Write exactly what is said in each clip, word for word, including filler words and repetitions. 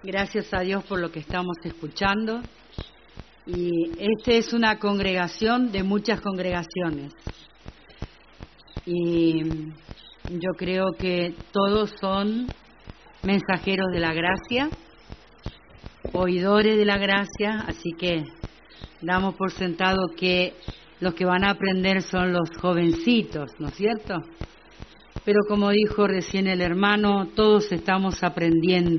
Gracias a Dios por lo que estamos escuchando. Y esta es una congregación de muchas congregaciones. Y yo creo que todos son mensajeros de la gracia, oidores de la gracia, así que damos por sentado que los que van a aprender son los jovencitos, ¿no es cierto? Pero como dijo recién el hermano, todos estamos aprendiendo.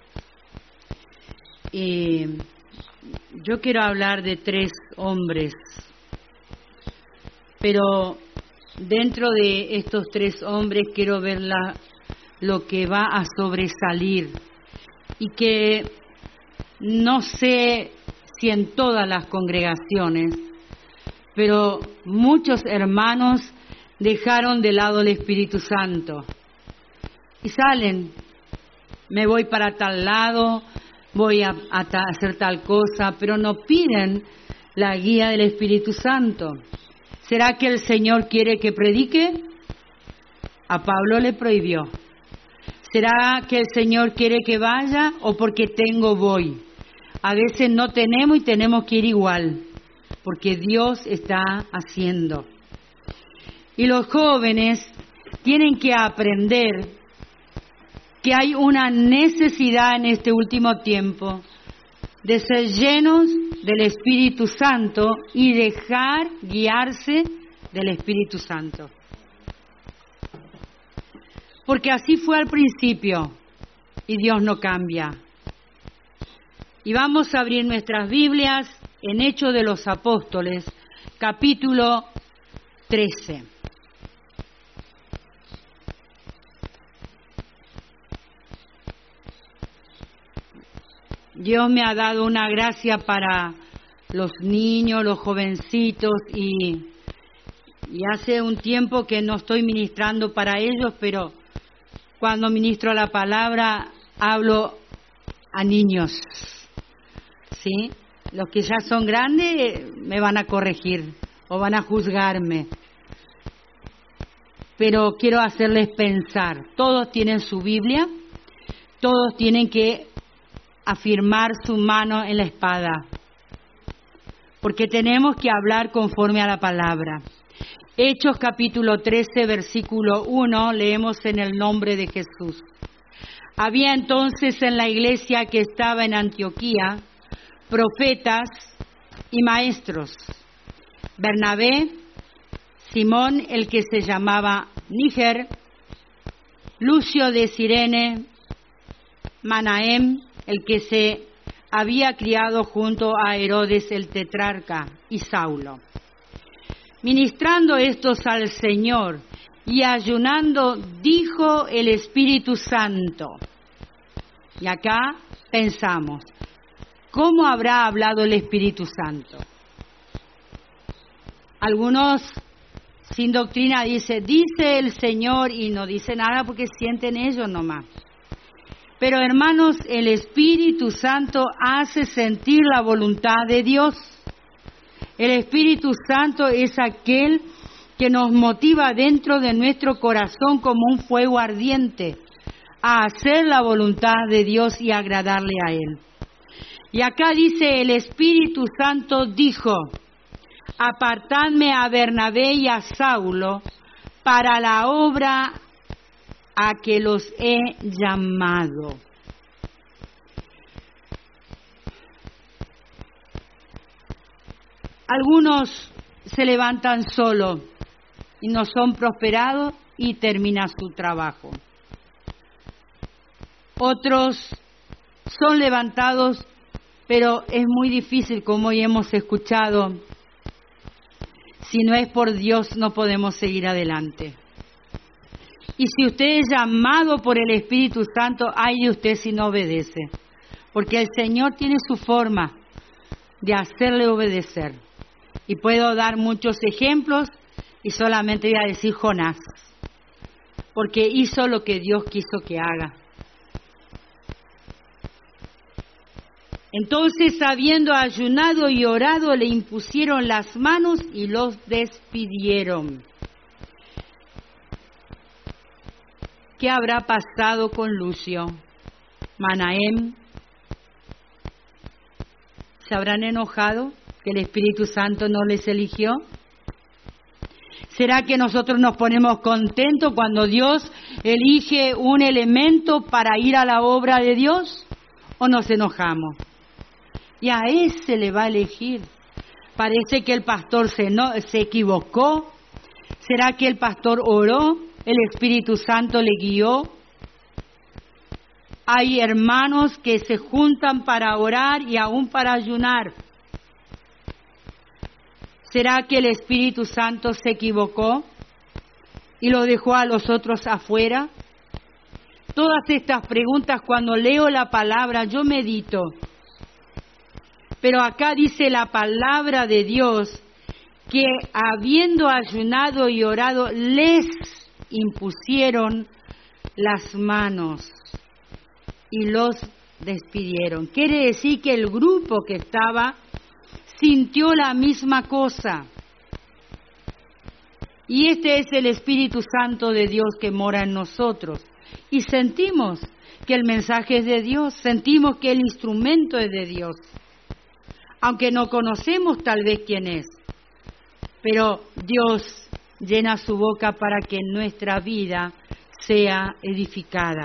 Y yo quiero hablar de tres hombres, pero dentro de estos tres hombres quiero ver la, lo que va a sobresalir y que no sé si en todas las congregaciones, pero muchos hermanos dejaron de lado el Espíritu Santo y salen, me voy para tal lado, voy a, a ta, hacer tal cosa, pero no piden la guía del Espíritu Santo. ¿Será que el Señor quiere que predique? A Pablo le prohibió. ¿Será que el Señor quiere que vaya o porque tengo voy? A veces no tenemos y tenemos que ir igual, porque Dios está haciendo. Y los jóvenes tienen que aprender que hay una necesidad en este último tiempo de ser llenos del Espíritu Santo y dejar guiarse del Espíritu Santo. Porque así fue al principio y Dios no cambia. Y vamos a abrir nuestras Biblias en Hechos de los Apóstoles, capítulo trece. Dios me ha dado una gracia para los niños, los jovencitos, y, y hace un tiempo que no estoy ministrando para ellos, pero cuando ministro la palabra hablo a niños, ¿sí? Los que ya son grandes me van a corregir o van a juzgarme, pero quiero hacerles pensar. Todos tienen su Biblia, todos tienen que afirmar su mano en la espada, porque tenemos que hablar conforme a la palabra. Hechos capítulo trece, versículo uno, leemos en el nombre de Jesús. Había entonces en la iglesia que estaba en Antioquía profetas y maestros: Bernabé, Simón el que se llamaba Níger, Lucio de Cirene, Manahem el que se había criado junto a Herodes el tetrarca, y Saulo. Ministrando estos al Señor y ayunando, dijo el Espíritu Santo. Y acá pensamos, ¿cómo habrá hablado el Espíritu Santo? Algunos sin doctrina dicen, dice el Señor, y no dice nada porque sienten ellos nomás. Pero hermanos, el Espíritu Santo hace sentir la voluntad de Dios. El Espíritu Santo es aquel que nos motiva dentro de nuestro corazón como un fuego ardiente a hacer la voluntad de Dios y agradarle a Él. Y acá dice, el Espíritu Santo dijo, apartadme a Bernabé y a Saulo para la obra a que los he llamado. Algunos se levantan solo y no son prosperados y termina su trabajo. Otros son levantados, pero es muy difícil, como hoy hemos escuchado. Si no es por Dios, no podemos seguir adelante. Y si usted es llamado por el Espíritu Santo, ay de usted si no obedece. Porque el Señor tiene su forma de hacerle obedecer. Y puedo dar muchos ejemplos y solamente voy a decir Jonás. Porque hizo lo que Dios quiso que haga. Entonces, habiendo ayunado y orado, le impusieron las manos y los despidieron. ¿Qué habrá pasado con Lucio, Manahem ¿Se habrán enojado que el Espíritu Santo no les eligió? ¿Será que nosotros nos ponemos contentos cuando Dios elige un elemento para ir a la obra de Dios? ¿O nos enojamos? Y a ese le va a elegir. Parece que el pastor se, no, se equivocó. ¿Será que el pastor oró? ¿El Espíritu Santo le guió? Hay hermanos que se juntan para orar y aún para ayunar. ¿Será que el Espíritu Santo se equivocó y lo dejó a los otros afuera? Todas estas preguntas, cuando leo la palabra, yo medito. Pero acá dice la palabra de Dios que habiendo ayunado y orado, les impusieron las manos y los despidieron. Quiere decir que el grupo que estaba sintió la misma cosa. Y este es el Espíritu Santo de Dios que mora en nosotros. Y sentimos que el mensaje es de Dios, sentimos que el instrumento es de Dios. Aunque no conocemos tal vez quién es, pero Dios llena su boca para que nuestra vida sea edificada.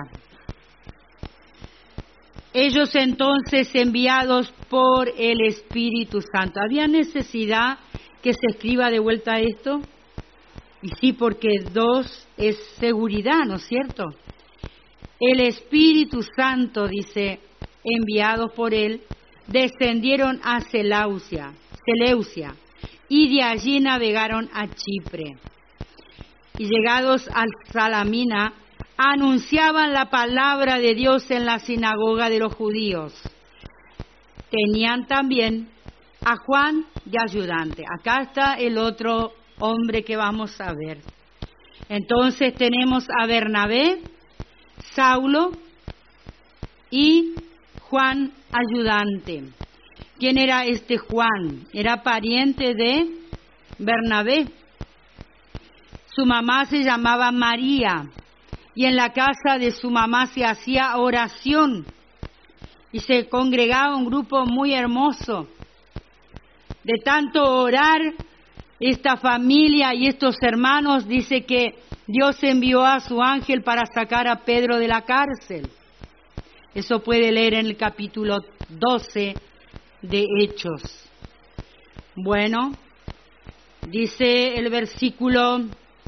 Ellos entonces enviados por el Espíritu Santo. ¿Había necesidad que se escriba de vuelta esto? Y sí, porque dos es seguridad, ¿no es cierto? El Espíritu Santo, dice, enviados por él, descendieron a Seleucia, Seleucia y de allí navegaron a Chipre. Y llegados a Salamina, anunciaban la palabra de Dios en la sinagoga de los judíos. Tenían también a Juan de ayudante. Acá está el otro hombre que vamos a ver. Entonces tenemos a Bernabé, Saulo y Juan ayudante. ¿Quién era este Juan? Era pariente de Bernabé. Su mamá se llamaba María y en la casa de su mamá se hacía oración y se congregaba un grupo muy hermoso. De tanto orar, esta familia y estos hermanos, dice que Dios envió a su ángel para sacar a Pedro de la cárcel. Eso puede leer en el capítulo doce de Hechos. Bueno, dice el versículo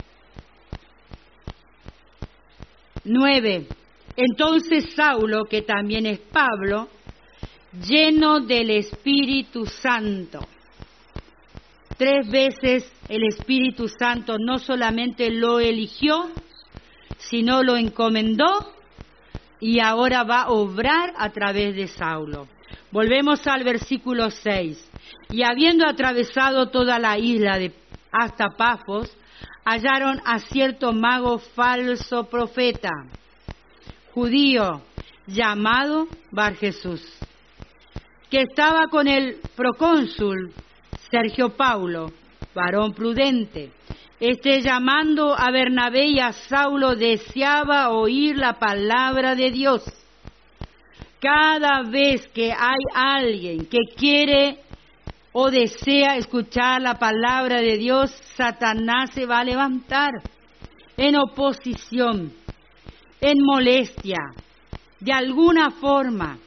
nueve. Entonces Saulo, que también es Pablo, lleno del Espíritu Santo. Tres veces el Espíritu Santo no solamente lo eligió, sino lo encomendó y ahora va a obrar a través de Saulo. Volvemos al versículo seis. Y habiendo atravesado toda la isla de hasta Pafos, hallaron a cierto mago falso profeta, judío, llamado Bar Jesús, que estaba con el procónsul Sergio Paulo, varón prudente. Este, llamando a Bernabé y a Saulo, deseaba oír la palabra de Dios. Cada vez que hay alguien que quiere o desea escuchar la palabra de Dios, Satanás se va a levantar en oposición, en molestia, de alguna forma.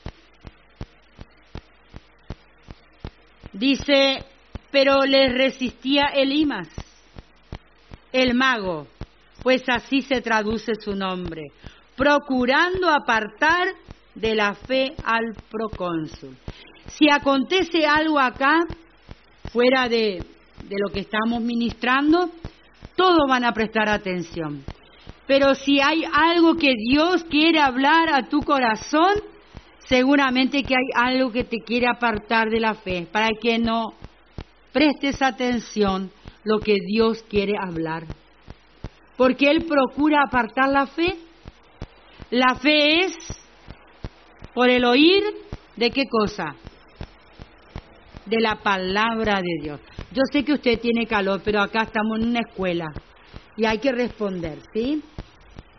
Dice, pero les resistía Elimas, el mago, pues así se traduce su nombre, procurando apartar de la fe al procónsul. Si acontece algo acá, fuera de, de lo que estamos ministrando, todos van a prestar atención. Pero si hay algo que Dios quiere hablar a tu corazón, seguramente que hay algo que te quiere apartar de la fe, para que no prestes atención lo que Dios quiere hablar. Porque Él procura apartar la fe. La fe es por el oír de qué cosa, de la palabra de Dios. Yo sé que usted tiene calor, pero acá estamos en una escuela y hay que responder, ¿sí?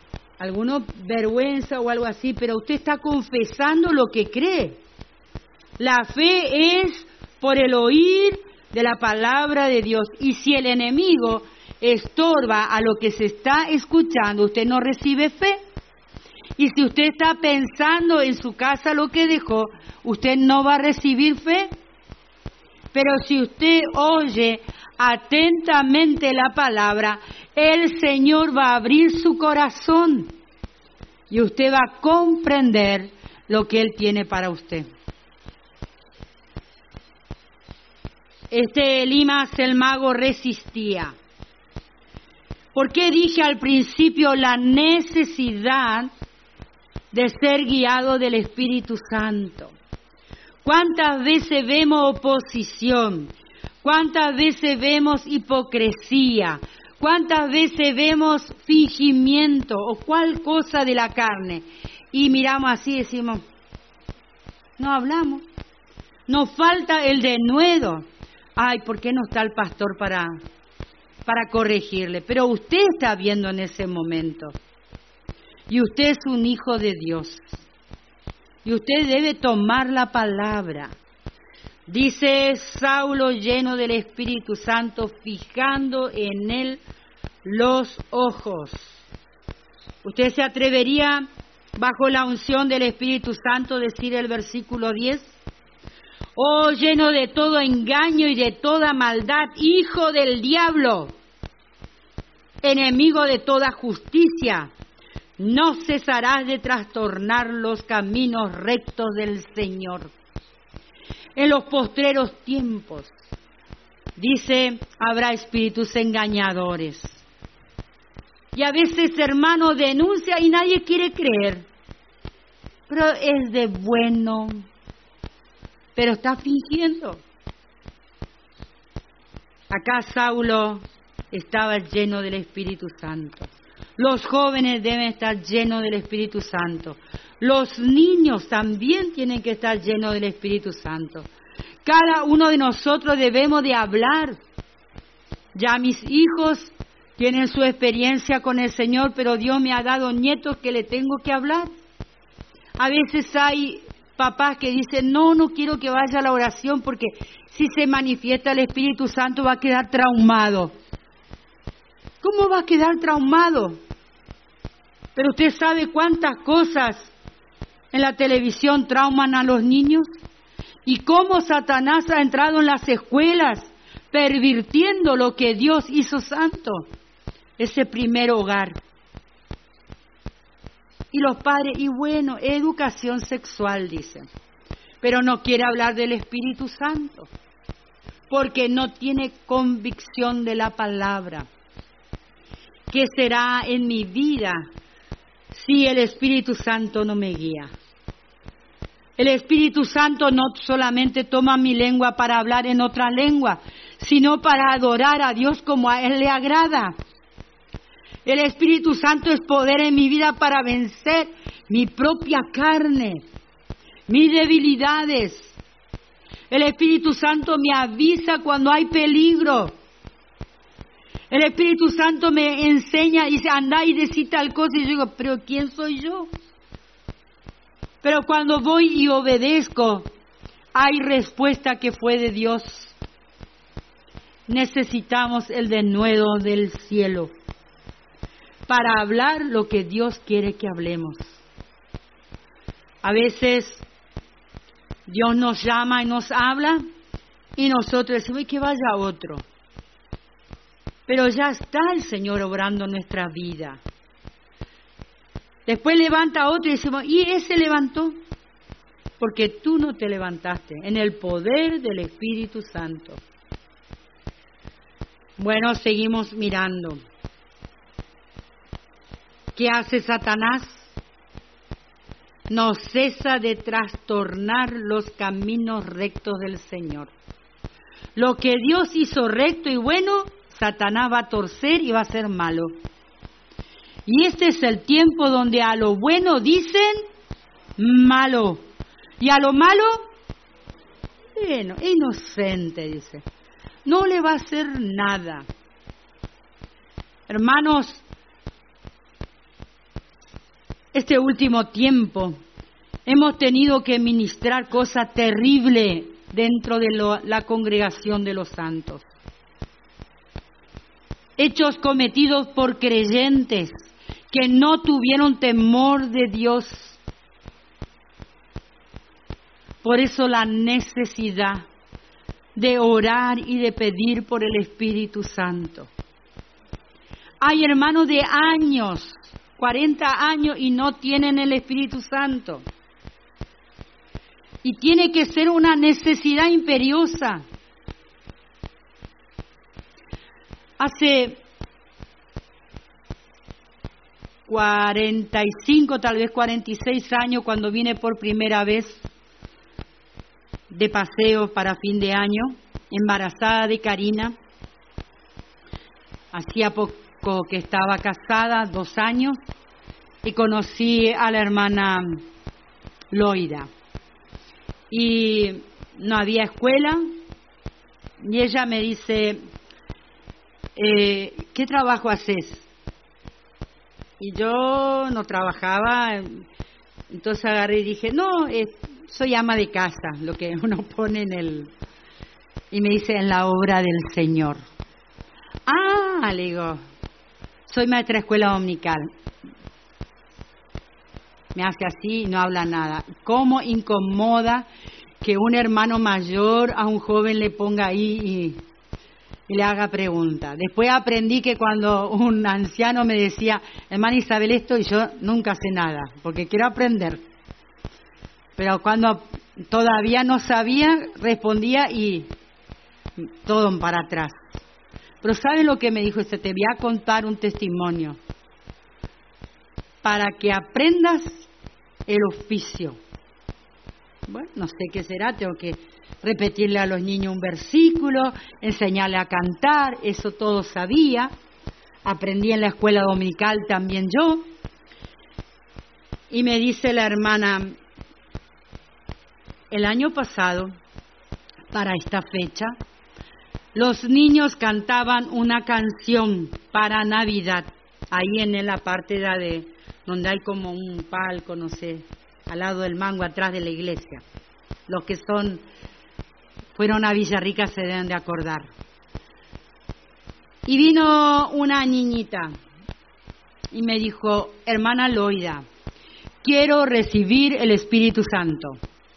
Alguno vergüenza o algo así, pero usted está confesando lo que cree. La fe es por el oír de la palabra de Dios. Y si el enemigo estorba a lo que se está escuchando, usted no recibe fe. Y si usted está pensando en su casa lo que dejó, usted no va a recibir fe. Pero si usted oye atentamente la palabra, el Señor va a abrir su corazón y usted va a comprender lo que Él tiene para usted. Este Elimas el mago resistía. ¿Por qué dije al principio la necesidad de ser guiado del Espíritu Santo? ¿Cuántas veces vemos oposición? ¿Cuántas veces vemos hipocresía? ¿Cuántas veces vemos fingimiento o cual cosa de la carne? Y miramos así y decimos, no hablamos. Nos falta el denuedo. Ay, ¿por qué no está el pastor para, para corregirle? Pero usted está viendo en ese momento. Y usted es un hijo de Dios. Y usted debe tomar la palabra. Dice Saulo lleno del Espíritu Santo, fijando en él los ojos. ¿Usted se atrevería, bajo la unción del Espíritu Santo, decir el versículo diez? Oh, lleno de todo engaño y de toda maldad, hijo del diablo, enemigo de toda justicia, no cesarás de trastornar los caminos rectos del Señor. En los postreros tiempos, dice, habrá espíritus engañadores. Y a veces, hermano, denuncia y nadie quiere creer. Pero es de bueno, pero está fingiendo. Acá Saulo estaba lleno del Espíritu Santo. Los jóvenes deben estar llenos del Espíritu Santo. Los niños también tienen que estar llenos del Espíritu Santo. Cada uno de nosotros debemos de hablar. Ya mis hijos tienen su experiencia con el Señor, pero Dios me ha dado nietos que le tengo que hablar. A veces hay papás que dicen, no, no quiero que vaya a la oración porque si se manifiesta el Espíritu Santo va a quedar traumado. ¿Cómo va a quedar traumado? Pero usted sabe cuántas cosas en la televisión trauman a los niños y cómo Satanás ha entrado en las escuelas pervirtiendo lo que Dios hizo santo, ese primer hogar. Y los padres, y bueno, educación sexual, dicen, pero no quiere hablar del Espíritu Santo, porque no tiene convicción de la palabra. ¿Qué será en mi vida si el Espíritu Santo no me guía? El Espíritu Santo no solamente toma mi lengua para hablar en otra lengua, sino para adorar a Dios como a Él le agrada. El Espíritu Santo es poder en mi vida para vencer mi propia carne, mis debilidades. El Espíritu Santo me avisa cuando hay peligro. El Espíritu Santo me enseña y dice, anda y decís tal cosa. Y yo digo, pero ¿quién soy yo? Pero cuando voy y obedezco, hay respuesta que fue de Dios. Necesitamos el denuedo del cielo para hablar lo que Dios quiere que hablemos. A veces Dios nos llama y nos habla y nosotros decimos, que vaya otro. Pero ya está el Señor obrando en nuestra vida. Después levanta a otro y decimos, y ese levantó, porque tú no te levantaste, en el poder del Espíritu Santo. Bueno, seguimos mirando. ¿Qué hace Satanás? No cesa de trastornar los caminos rectos del Señor. Lo que Dios hizo recto y bueno, Satanás va a torcer y va a ser malo. Y este es el tiempo donde a lo bueno dicen malo. Y a lo malo, bueno, inocente, dice. No le va a hacer nada. Hermanos, este último tiempo hemos tenido que ministrar cosas terribles dentro de lo, la congregación de los santos. Hechos cometidos por creyentes que no tuvieron temor de Dios. Por eso la necesidad de orar y de pedir por el Espíritu Santo. Hay hermanos de años, cuarenta años, y no tienen el Espíritu Santo. Y tiene que ser una necesidad imperiosa. Hace cuarenta y cinco, tal vez cuarenta y seis años, cuando vine por primera vez de paseo para fin de año, embarazada de Karina. Hacía poco que estaba casada, dos años, y conocí a la hermana Loida. Y no había escuela, y ella me dice, eh, ¿qué trabajo haces? Y yo no trabajaba, entonces agarré y dije, no, eh, soy ama de casa, lo que uno pone en el... Y me dice, en la obra del Señor. Ah, le digo, soy maestra de escuela dominical. Me hace así y no habla nada. ¿Cómo incomoda que un hermano mayor a un joven le ponga ahí y, y le haga preguntas? Después aprendí que cuando un anciano me decía, hermana Isabel, esto, y yo nunca sé nada, porque quiero aprender. Pero cuando todavía no sabía, respondía y todo para atrás. Pero ¿sabe lo que me dijo? Este, te voy a contar un testimonio para que aprendas el oficio. Bueno, no sé qué será, tengo que repetirle a los niños un versículo, enseñarle a cantar, eso todo sabía. Aprendí en la escuela dominical también yo. Y me dice la hermana, el año pasado, para esta fecha, los niños cantaban una canción para Navidad, ahí en la parte de, de donde hay como un palco, no sé, al lado del mango, atrás de la iglesia. Los que son fueron a Villarrica se deben de acordar. Y vino una niñita y me dijo, hermana Loida, quiero recibir el Espíritu Santo.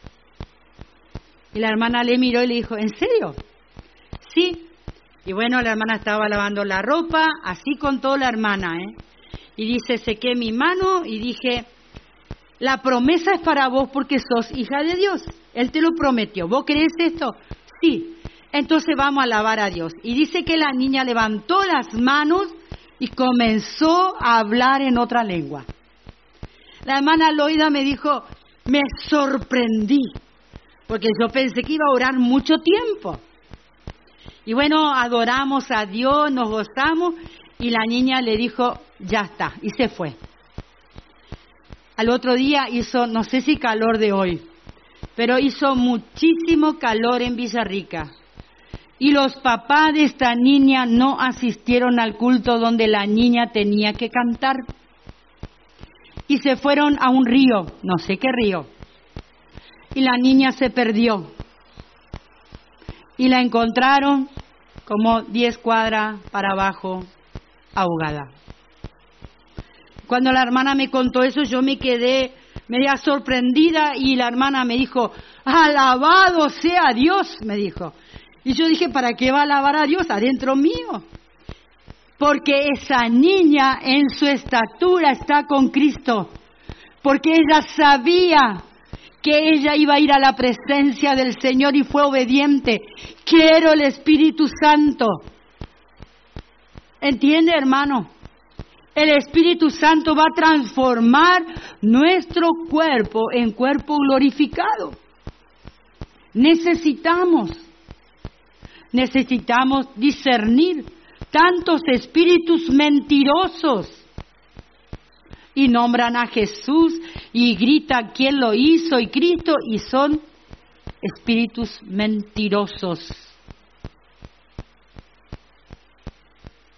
Y la hermana le miró y le dijo, ¿en serio? Sí. Y bueno, la hermana estaba lavando la ropa, así contó la hermana, ¿eh? Y dice, sequé mi mano y dije, la promesa es para vos porque sos hija de Dios. Él te lo prometió. ¿Vos crees esto? Sí. Entonces vamos a alabar a Dios. Y dice que la niña levantó las manos y comenzó a hablar en otra lengua. La hermana Loida me dijo, me sorprendí, porque yo pensé que iba a orar mucho tiempo. Y bueno, adoramos a Dios, nos gozamos, y la niña le dijo, ya está, y se fue. Al otro día hizo, no sé si calor de hoy, pero hizo muchísimo calor en Villarrica. Y los papás de esta niña no asistieron al culto donde la niña tenía que cantar. Y se fueron a un río, no sé qué río. Y la niña se perdió. Y la encontraron como diez cuadras para abajo, ahogada. Cuando la hermana me contó eso, yo me quedé media sorprendida y la hermana me dijo, alabado sea Dios, me dijo. Y yo dije, ¿para qué va a alabar a Dios adentro mío? Porque esa niña en su estatura está con Cristo. Porque ella sabía que ella iba a ir a la presencia del Señor y fue obediente. Quiero el Espíritu Santo. ¿Entiende, hermano? El Espíritu Santo va a transformar nuestro cuerpo en cuerpo glorificado. Necesitamos, necesitamos discernir tantos espíritus mentirosos. Y nombran a Jesús y gritan quién lo hizo y Cristo, y son espíritus mentirosos.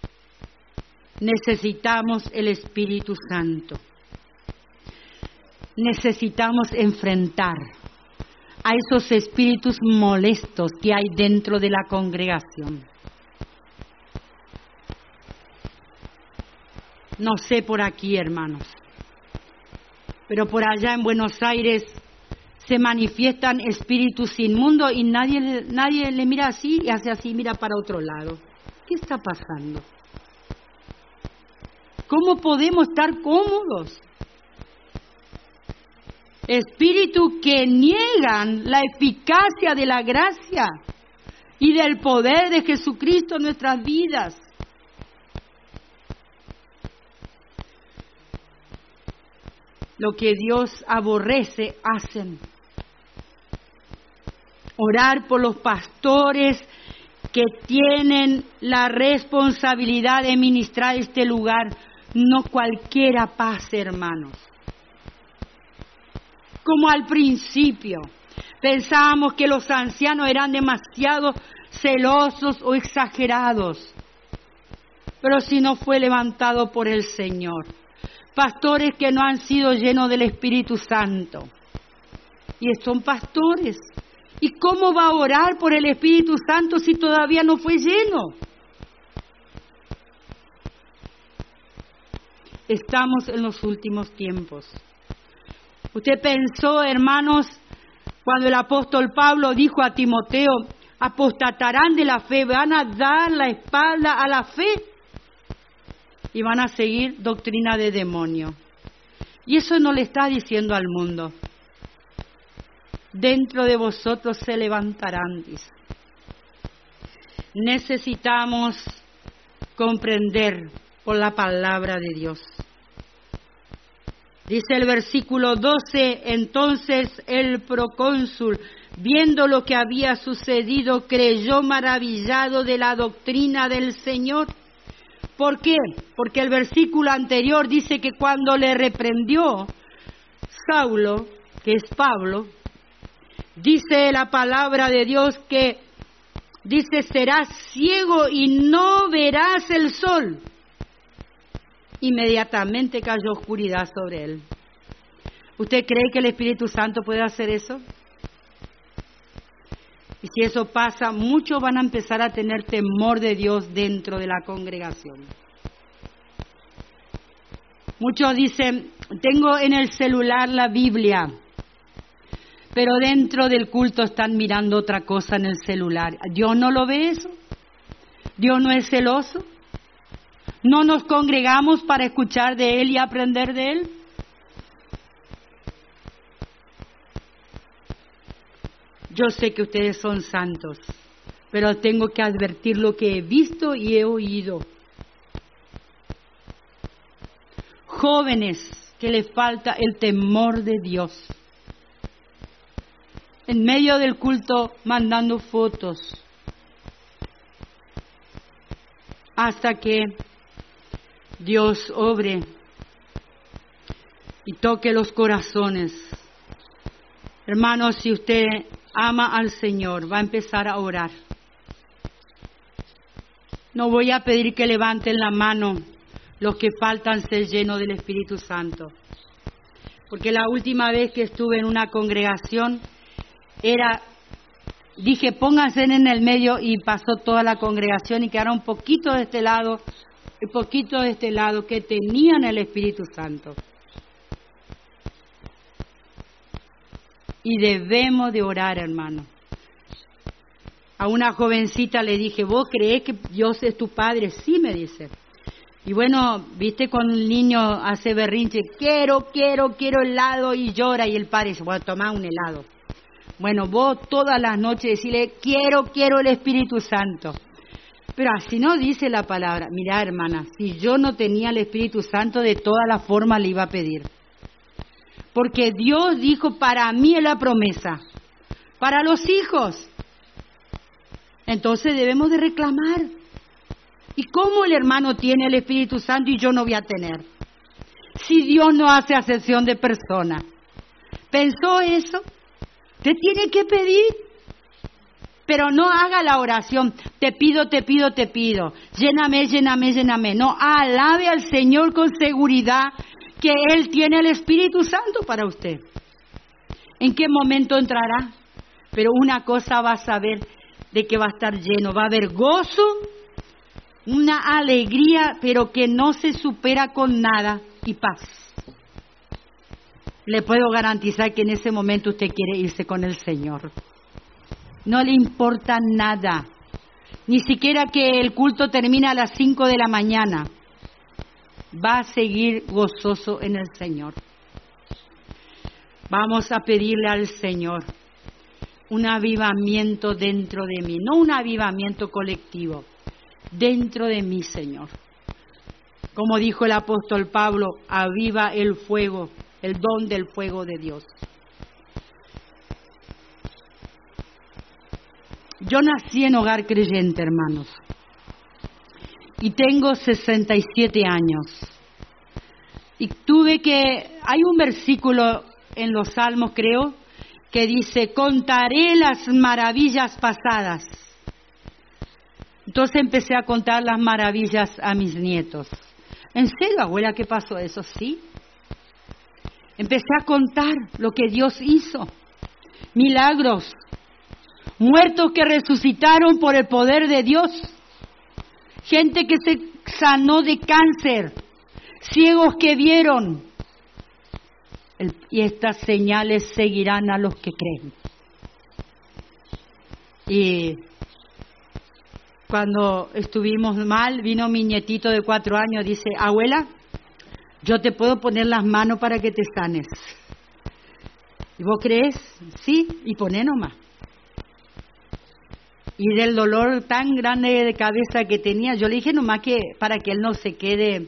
Necesitamos el Espíritu Santo. necesitamos enfrentar a esos espíritus molestos que hay dentro de la congregación. No sé por aquí, hermanos, pero por allá en Buenos Aires se manifiestan espíritus inmundos y nadie, nadie le mira así y hace así, mira para otro lado. ¿Qué está pasando? ¿Cómo podemos estar cómodos? Espíritus que niegan la eficacia de la gracia y del poder de Jesucristo en nuestras vidas. Lo que Dios aborrece, hacen. Orar por los pastores que tienen la responsabilidad de ministrar este lugar. No cualquiera pase, hermanos. Como al principio, pensábamos que los ancianos eran demasiado celosos o exagerados. Pero si no fue levantado por el Señor. Pastores que no han sido llenos del Espíritu Santo. Y son pastores. ¿Y cómo va a orar por el Espíritu Santo si todavía no fue lleno? Estamos en los últimos tiempos. Usted pensó, hermanos, cuando el apóstol Pablo dijo a Timoteo, apostatarán de la fe, van a dar la espalda a la fe y van a seguir doctrina de demonio. Y eso no le está diciendo al mundo. Dentro de vosotros se levantarán, dice. Necesitamos comprender por la palabra de Dios. Dice el versículo doce, entonces el procónsul, viendo lo que había sucedido, creyó maravillado de la doctrina del Señor. ¿Por qué? Porque el versículo anterior dice que cuando le reprendió Saulo, que es Pablo, dice la palabra de Dios que, dice, serás ciego y no verás el sol. Inmediatamente cayó oscuridad sobre él. ¿Usted cree que el Espíritu Santo puede hacer eso? Y si eso pasa, muchos van a empezar a tener temor de Dios dentro de la congregación. Muchos dicen, tengo en el celular la Biblia, pero dentro del culto están mirando otra cosa en el celular. ¿Dios no lo ve eso? ¿Dios no es celoso? ¿No nos congregamos para escuchar de Él y aprender de Él? Yo sé que ustedes son santos, pero tengo que advertir lo que he visto y he oído. Jóvenes que les falta el temor de Dios. En medio del culto mandando fotos. Hasta que Dios obre y toque los corazones. Hermanos, si usted ama al Señor, va a empezar a orar. No voy a pedir que levanten la mano los que faltan ser llenos del Espíritu Santo. Porque la última vez que estuve en una congregación, era, dije, pónganse en el medio, y pasó toda la congregación y quedaron un poquito de este lado, un poquito de este lado, que tenían el Espíritu Santo. Y debemos de orar, hermano. A una jovencita le dije, ¿vos creés que Dios es tu padre? Sí, me dice. Y bueno, viste, cuando un niño hace berrinche, quiero, quiero, quiero helado, y llora, y el padre dice, bueno, toma un helado. Bueno, vos todas las noches decirle, quiero, quiero el Espíritu Santo. Pero así no dice la palabra. Mirá, hermana, si yo no tenía el Espíritu Santo, de todas las formas le iba a pedir. Porque Dios dijo, para mí es la promesa, para los hijos. Entonces debemos de reclamar. ¿Y cómo el hermano tiene el Espíritu Santo y yo no voy a tener? Si Dios no hace acepción de persona. ¿Pensó eso? Te tiene que pedir. Pero no haga la oración, te pido, te pido, te pido. Lléname, lléname, lléname. No, alabe al Señor con seguridad que Él tiene el Espíritu Santo para usted. ¿En qué momento entrará? Pero una cosa va a saber, de que va a estar lleno, va a haber gozo, una alegría, pero que no se supera con nada, y paz. Le puedo garantizar que en ese momento usted quiere irse con el Señor. No le importa nada, ni siquiera que el culto termine a las cinco de la mañana. Va a seguir gozoso en el Señor. Vamos a pedirle al Señor un avivamiento dentro de mí, no un avivamiento colectivo, dentro de mí, Señor. Como dijo el apóstol Pablo, aviva el fuego, el don del fuego de Dios. Yo nací en hogar creyente, hermanos, y tengo sesenta y siete años. Y tuve que, hay un versículo en los Salmos, creo, que dice, contaré las maravillas pasadas. Entonces empecé a contar las maravillas a mis nietos. ¿En serio, abuela, qué pasó eso? Sí. Empecé a contar lo que Dios hizo. Milagros. Muertos que resucitaron por el poder de Dios. Gente que se sanó de cáncer. Ciegos que vieron. El, y estas señales seguirán a los que creen. Y cuando estuvimos mal, vino mi nietito de cuatro años, dice, abuela, yo te puedo poner las manos para que te sanes. ¿Y vos crees? Sí, y poné nomás. Y del dolor tan grande de cabeza que tenía, yo le dije nomás que para que él no se quede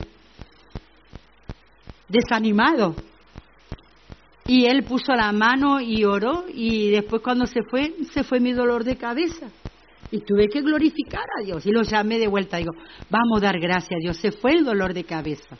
desanimado. Y él puso la mano y oró, y después cuando se fue, se fue mi dolor de cabeza. Y tuve que glorificar a Dios. Y lo llamé de vuelta, digo, vamos a dar gracias a Dios, se fue el dolor de cabeza.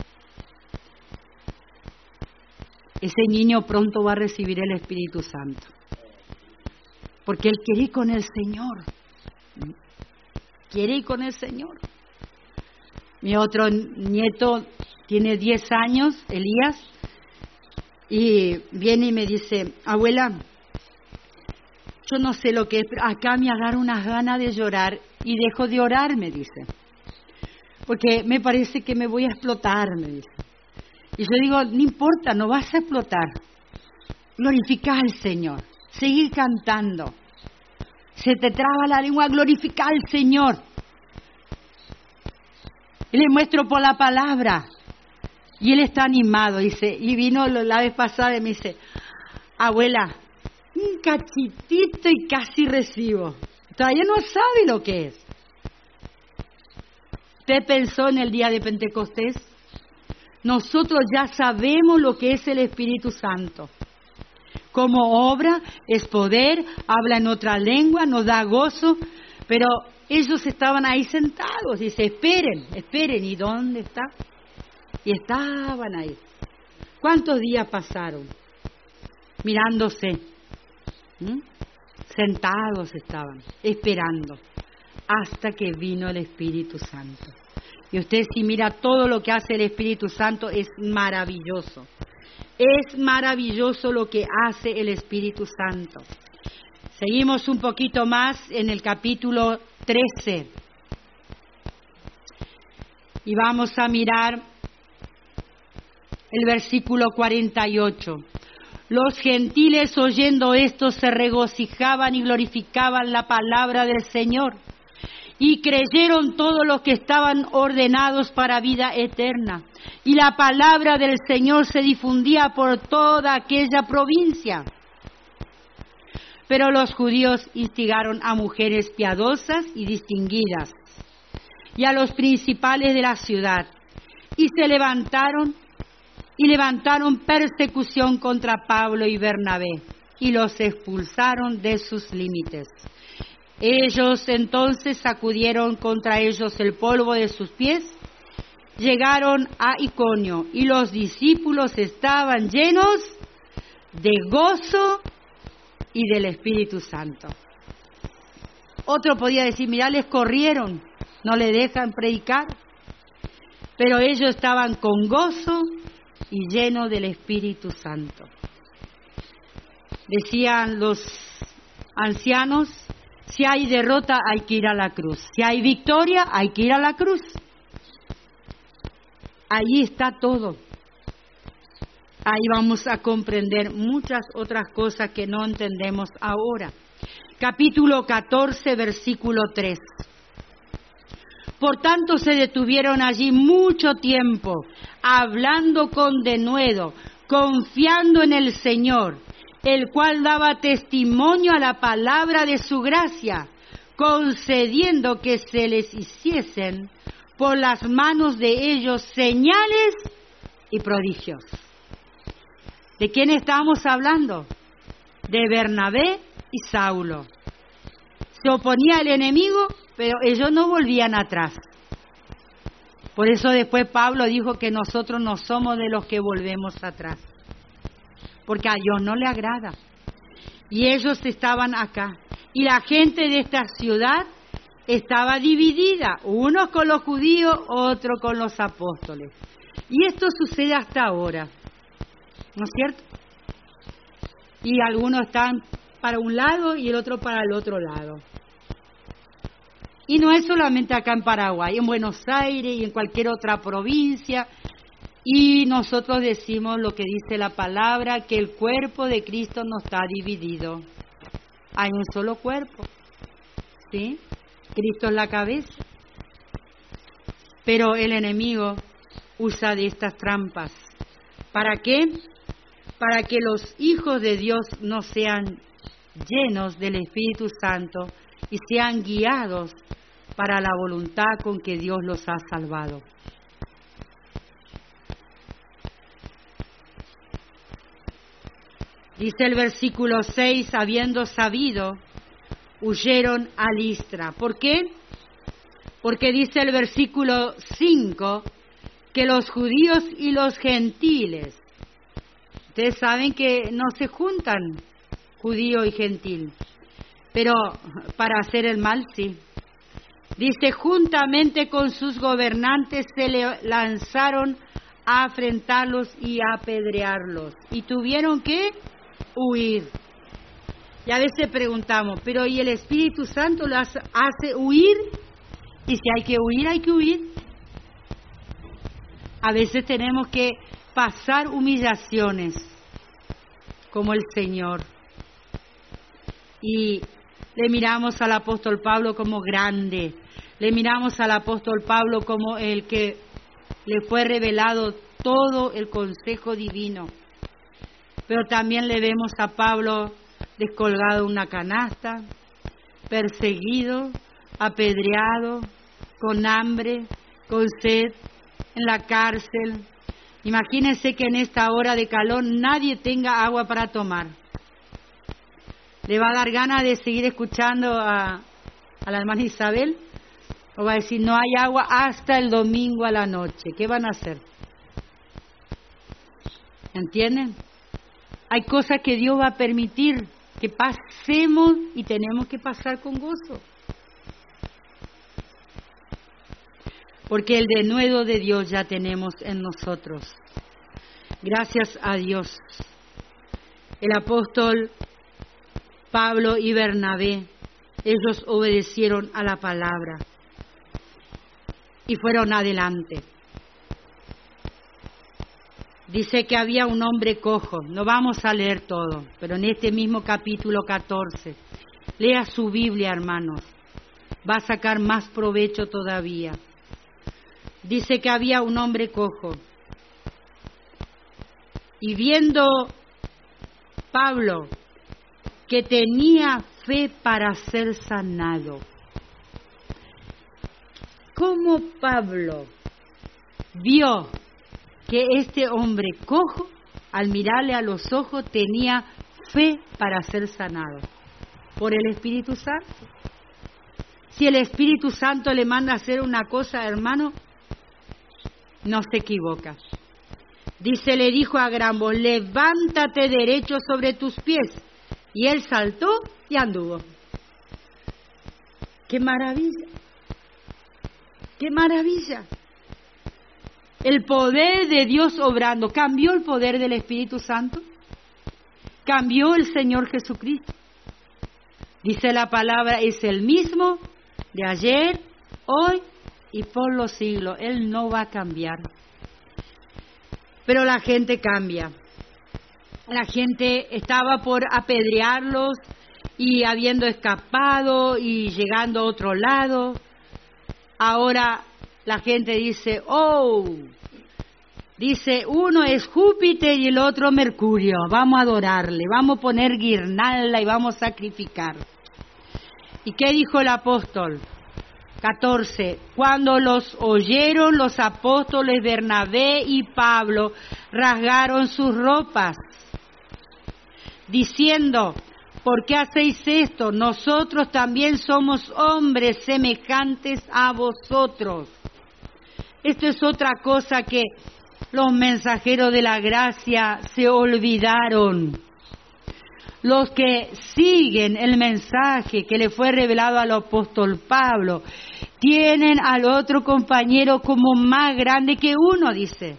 Ese niño pronto va a recibir el Espíritu Santo. Porque él quiere ir con el Señor. Quiere ir con el Señor. Mi otro nieto tiene diez años, Elías, y viene y me dice, abuela, yo no sé lo que es, pero acá me agarra unas ganas de llorar y dejo de orar, me dice. Porque me parece que me voy a explotar, me dice. Y yo digo, no importa, no vas a explotar. Glorifica al Señor, seguir cantando. Se te traba la lengua, glorifica al Señor. Y le muestro por la palabra. Y él está animado, dice, y vino la vez pasada y me dice, abuela, un cachitito y casi recibo. Todavía no sabe lo que es. ¿Usted pensó en el día de Pentecostés? Nosotros ya sabemos lo que es el Espíritu Santo. Como obra, es poder, habla en otra lengua, nos da gozo, pero ellos estaban ahí sentados, dice, esperen, esperen, ¿y dónde está? Y estaban ahí. ¿Cuántos días pasaron? Mirándose. ¿Mm? Sentados estaban, esperando, hasta que vino el Espíritu Santo. Y usted si mira todo lo que hace el Espíritu Santo, es maravilloso. Es maravilloso lo que hace el Espíritu Santo. Seguimos un poquito más en el capítulo trece. Y vamos a mirar el versículo cuarenta y ocho. Los gentiles oyendo esto se regocijaban y glorificaban la palabra del Señor. Y creyeron todos los que estaban ordenados para vida eterna. Y la palabra del Señor se difundía por toda aquella provincia. Pero los judíos instigaron a mujeres piadosas y distinguidas, y a los principales de la ciudad, y se levantaron, y levantaron persecución contra Pablo y Bernabé, y los expulsaron de sus límites. Ellos entonces sacudieron contra ellos el polvo de sus pies, llegaron a Iconio, y los discípulos estaban llenos de gozo y del Espíritu Santo. Otro podía decir, mirá, les corrieron, no le dejan predicar, pero ellos estaban con gozo y lleno del Espíritu Santo. Decían los ancianos, si hay derrota hay que ir a la cruz, si hay victoria hay que ir a la cruz. Ahí está todo. Ahí vamos a comprender muchas otras cosas que no entendemos ahora. Capítulo catorce, versículo tres. Por tanto se detuvieron allí mucho tiempo, hablando con denuedo, confiando en el Señor, el cual daba testimonio a la palabra de su gracia, concediendo que se les hiciesen por las manos de ellos señales y prodigios. ¿De quién estamos hablando? De Bernabé y Saulo. Se oponía al enemigo, pero ellos no volvían atrás. Por eso después Pablo dijo que nosotros no somos de los que volvemos atrás, porque a Dios no le agrada. Y ellos estaban acá. Y la gente de esta ciudad estaba dividida, unos con los judíos, otros con los apóstoles. Y esto sucede hasta ahora, ¿no es cierto? Y algunos están para un lado y el otro para el otro lado. Y no es solamente acá en Paraguay, en Buenos Aires y en cualquier otra provincia. Y nosotros decimos lo que dice la palabra, que el cuerpo de Cristo no está dividido. Hay un solo cuerpo, ¿sí? Cristo es la cabeza. Pero el enemigo usa de estas trampas. ¿Para qué? Para que los hijos de Dios no sean llenos del Espíritu Santo y sean guiados para la voluntad con que Dios los ha salvado. Dice el versículo seis, habiendo sabido, huyeron a Listra. ¿Por qué? Porque dice el versículo cinco, que los judíos y los gentiles, ustedes saben que no se juntan judío y gentil, pero para hacer el mal sí. Dice, juntamente con sus gobernantes se le lanzaron a afrentarlos y a apedrearlos. Y tuvieron que huir. Y a veces preguntamos, pero ¿y el Espíritu Santo los hace huir? Y si hay que huir, hay que huir. A veces tenemos que pasar humillaciones, como el Señor. Y le miramos al apóstol Pablo como grande. Le miramos al apóstol Pablo como el que le fue revelado todo el consejo divino. Pero también le vemos a Pablo descolgado de una canasta, perseguido, apedreado, con hambre, con sed, en la cárcel. Imagínense que en esta hora de calor nadie tenga agua para tomar. ¿Le va a dar ganas de seguir escuchando a, a la hermana Isabel? ¿O va a decir, no hay agua hasta el domingo a la noche? ¿Qué van a hacer? ¿Entienden? Hay cosas que Dios va a permitir que pasemos y tenemos que pasar con gozo. Porque el denuedo de Dios ya tenemos en nosotros. Gracias a Dios. El apóstol Pablo y Bernabé, ellos obedecieron a la palabra y fueron adelante. Dice que había un hombre cojo, no vamos a leer todo, pero en este mismo capítulo catorce, lea su Biblia, hermanos, va a sacar más provecho todavía. Dice que había un hombre cojo, y viendo Pablo que tenía fe para ser sanado. ¿Cómo Pablo vio que este hombre cojo, al mirarle a los ojos, tenía fe para ser sanado? Por el Espíritu Santo. Si el Espíritu Santo le manda a hacer una cosa, hermano, no se equivoca. Dice, le dijo a gran voz, levántate derecho sobre tus pies. Y él saltó y anduvo. ¡Qué maravilla! ¡Qué maravilla! el poder de Dios obrando. ¿Cambió el poder del Espíritu Santo? ¿Cambió el Señor Jesucristo? Dice la palabra, es el mismo de ayer, hoy y por los siglos. Él no va a cambiar. Pero la gente cambia. La gente estaba por apedrearlos y habiendo escapado y llegando a otro lado. Ahora la gente dice, oh, dice, uno es Júpiter y el otro Mercurio. Vamos a adorarle, vamos a poner guirnalda y vamos a sacrificar. ¿Y qué dijo el apóstol? catorce. Cuando los oyeron los apóstoles Bernabé y Pablo, rasgaron sus ropas, diciendo, ¿por qué hacéis esto? Nosotros también somos hombres semejantes a vosotros. Esto es otra cosa que los mensajeros de la gracia se olvidaron. Los que siguen el mensaje que le fue revelado al apóstol Pablo, tienen al otro compañero como más grande que uno, dice.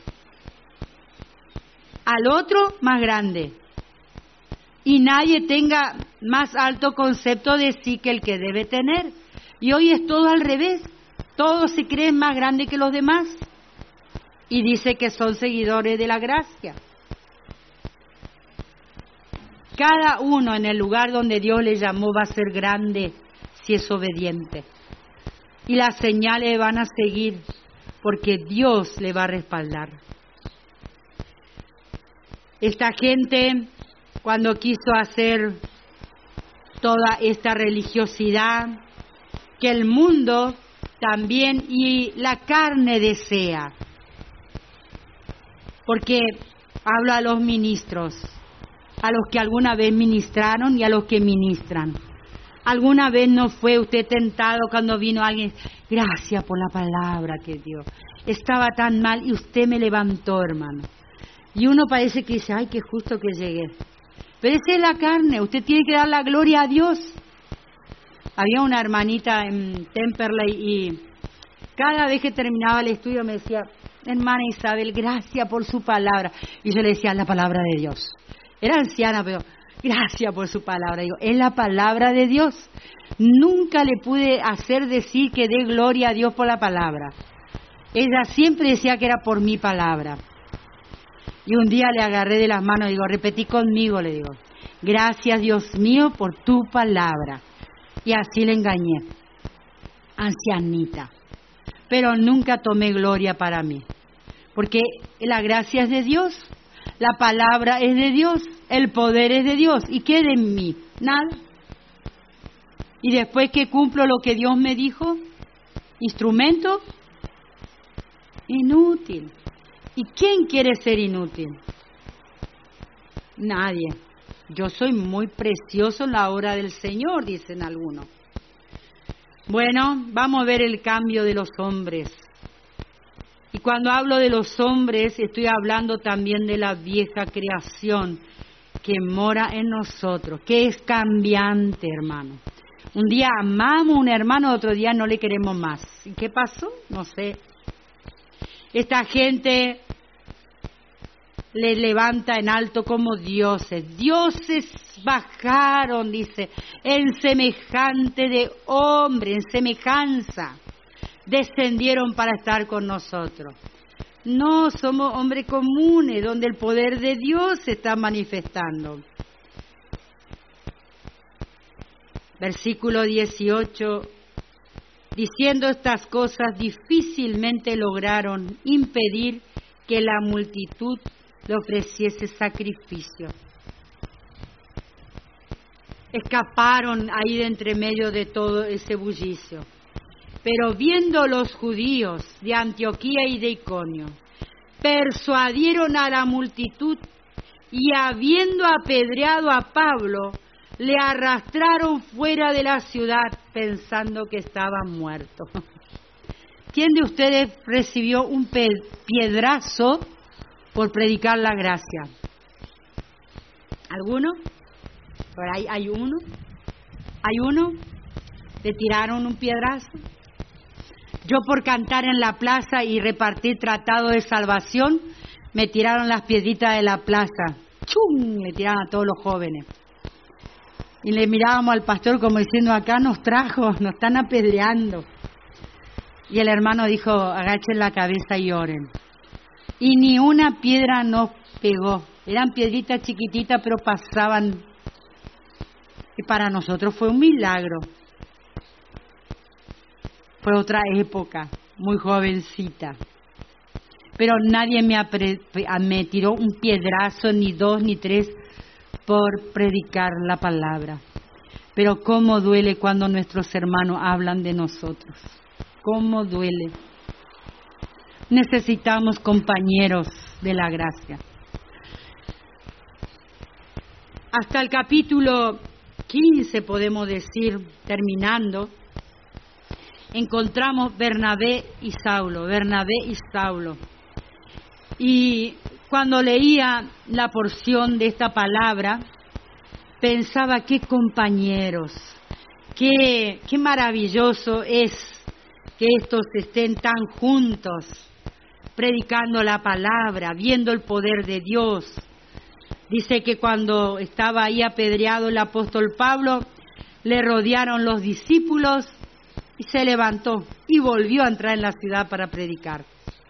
Al otro más grande. Y nadie tenga más alto concepto de sí que el que debe tener. Y hoy es todo al revés. Todos se creen más grandes que los demás. Y dice que son seguidores de la gracia. Cada uno en el lugar donde Dios le llamó va a ser grande si es obediente. Y las señales van a seguir porque Dios le va a respaldar. Esta gente, cuando quiso hacer toda esta religiosidad que el mundo también y la carne desea, porque hablo a los ministros, a los que alguna vez ministraron y a los que ministran. ¿Alguna vez no fue usted tentado cuando vino alguien? Gracias por la palabra que dio. Estaba tan mal y usted me levantó, hermano. Y uno parece que dice, ay, qué justo que llegué. Pero esa es la carne, usted tiene que dar la gloria a Dios. Había una hermanita en Temperley y cada vez que terminaba el estudio me decía, hermana Isabel, gracias por su palabra. Y yo le decía, la palabra de Dios. Era anciana, pero gracias por su palabra. Digo, es la palabra de Dios. Nunca le pude hacer decir que dé gloria a Dios por la palabra. Ella siempre decía que era por mi palabra. Y un día le agarré de las manos y digo, repetí conmigo, le digo, gracias Dios mío por tu palabra. Y así le engañé, ancianita. Pero nunca tomé gloria para mí. Porque la gracia es de Dios. La palabra es de Dios, el poder es de Dios. ¿Y qué de mí? Nada. Y después que cumplo lo que Dios me dijo, instrumento inútil. ¿Y quién quiere ser inútil? Nadie. Yo soy muy precioso en la obra del Señor, dicen algunos. Bueno, vamos a ver el cambio de los hombres. Y cuando hablo de los hombres, estoy hablando también de la vieja creación que mora en nosotros, que es cambiante, hermano. Un día amamos a un hermano, otro día no le queremos más. ¿Y qué pasó? No sé. Esta gente le levanta en alto como dioses. Dioses bajaron, dice, en semejante de hombre, en semejanza. Descendieron para estar con nosotros. No, somos hombres comunes, donde el poder de Dios se está manifestando. Versículo dieciocho, diciendo estas cosas, difícilmente lograron impedir que la multitud le ofreciese sacrificio. Escaparon ahí de entre medio de todo ese bullicio. Pero viendo los judíos de Antioquía y de Iconio, persuadieron a la multitud y habiendo apedreado a Pablo, le arrastraron fuera de la ciudad pensando que estaba muerto. ¿Quién de ustedes recibió un piedrazo por predicar la gracia? ¿Alguno? ¿Por ahí hay uno? ¿Hay uno? ¿Le tiraron un piedrazo? Yo por cantar en la plaza y repartir tratado de salvación, me tiraron las piedritas de la plaza. ¡Chum! Le tiraron a todos los jóvenes. Y le mirábamos al pastor como diciendo, acá nos trajo, nos están apedreando. Y el hermano dijo, agachen la cabeza y oren. Y ni una piedra nos pegó. Eran piedritas chiquititas, pero pasaban. Y para nosotros fue un milagro. Fue otra época, muy jovencita. Pero nadie me, apre- me tiró un piedrazo, ni dos, ni tres, por predicar la palabra. Pero cómo duele cuando nuestros hermanos hablan de nosotros. Cómo duele. Necesitamos compañeros de la gracia. Hasta el capítulo quince, podemos decir, terminando, encontramos Bernabé y Saulo, Bernabé y Saulo. Y cuando leía la porción de esta palabra, pensaba qué compañeros, qué, qué maravilloso es que estos estén tan juntos, predicando la palabra, viendo el poder de Dios. Dice que cuando estaba ahí apedreado el apóstol Pablo, le rodearon los discípulos y se levantó y volvió a entrar en la ciudad para predicar.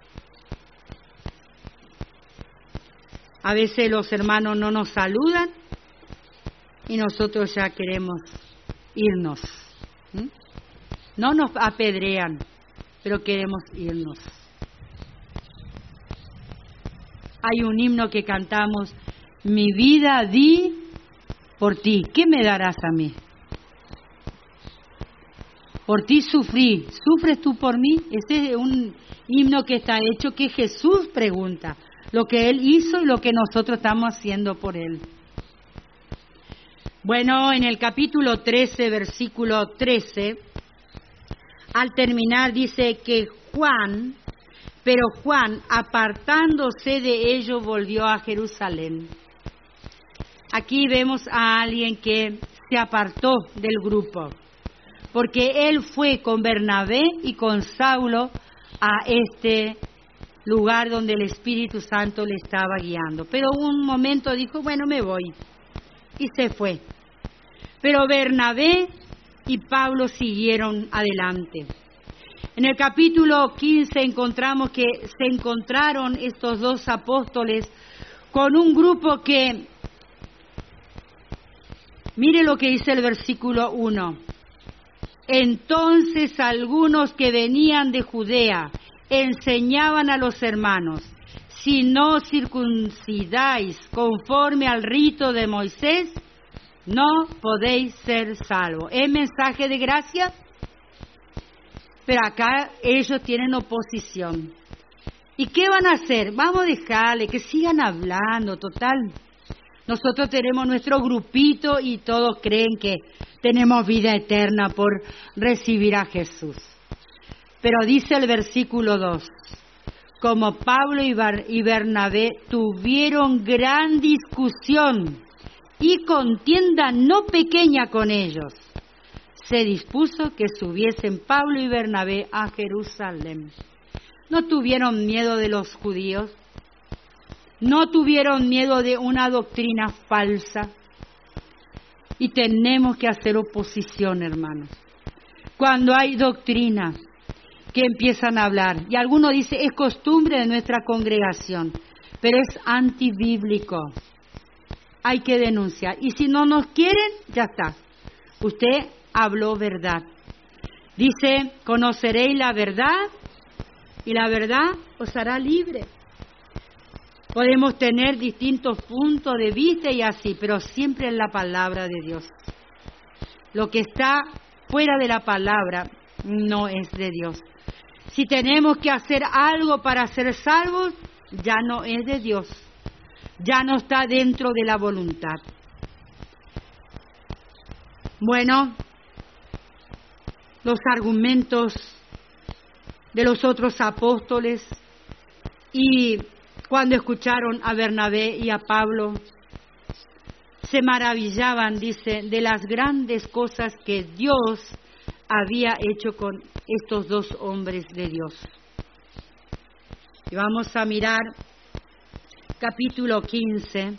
A veces los hermanos no nos saludan y nosotros ya queremos irnos. ¿Mm? No nos apedrean, pero queremos irnos. Hay un himno que cantamos, mi vida di por ti, ¿qué me darás a mí? Por ti sufrí, ¿sufres tú por mí? Este es un himno que está hecho que Jesús pregunta lo que Él hizo y lo que nosotros estamos haciendo por Él. Bueno, en el capítulo trece, versículo trece, al terminar dice que Juan, pero Juan, apartándose de ellos, volvió a Jerusalén. Aquí vemos a alguien que se apartó del grupo, porque él fue con Bernabé y con Saulo a este lugar donde el Espíritu Santo le estaba guiando. Pero un momento dijo, bueno, me voy, y se fue. Pero Bernabé y Pablo siguieron adelante. En el capítulo quince encontramos que se encontraron estos dos apóstoles con un grupo que, mire lo que dice el versículo uno. Entonces algunos que venían de Judea enseñaban a los hermanos, si no circuncidáis conforme al rito de Moisés, no podéis ser salvos. ¿Es mensaje de gracia? Pero acá ellos tienen oposición. ¿Y qué van a hacer? Vamos a dejarle que sigan hablando, total. Nosotros tenemos nuestro grupito y todos creen que tenemos vida eterna por recibir a Jesús. Pero dice el versículo dos, como Pablo y Bernabé tuvieron gran discusión y contienda no pequeña con ellos, se dispuso que subiesen Pablo y Bernabé a Jerusalén. No tuvieron miedo de los judíos, no tuvieron miedo de una doctrina falsa. Y tenemos que hacer oposición, hermanos. Cuando hay doctrinas que empiezan a hablar, y alguno dice, es costumbre de nuestra congregación, pero es antibíblico. Hay que denunciar. Y si no nos quieren, ya está. Usted habló verdad. Dice, conoceréis la verdad y la verdad os hará libre. Podemos tener distintos puntos de vista y así, pero siempre en la palabra de Dios. Lo que está fuera de la palabra no es de Dios. Si tenemos que hacer algo para ser salvos, ya no es de Dios. Ya no está dentro de la voluntad. Bueno, los argumentos de los otros apóstoles y cuando escucharon a Bernabé y a Pablo, se maravillaban, dice, de las grandes cosas que Dios había hecho con estos dos hombres de Dios. Y vamos a mirar capítulo quince,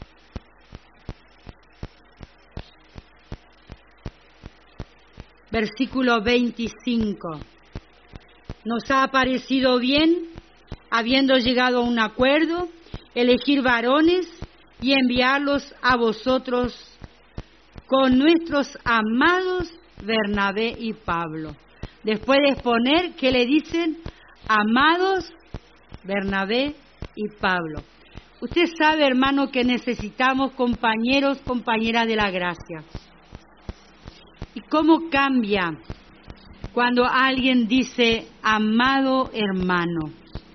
versículo veinticinco. Nos ha parecido bien, habiendo llegado a un acuerdo, elegir varones y enviarlos a vosotros con nuestros amados Bernabé y Pablo. Después de exponer, ¿qué le dicen? Amados Bernabé y Pablo. Usted sabe, hermano, que necesitamos compañeros, compañeras de la gracia. ¿Y cómo cambia cuando alguien dice amado hermano?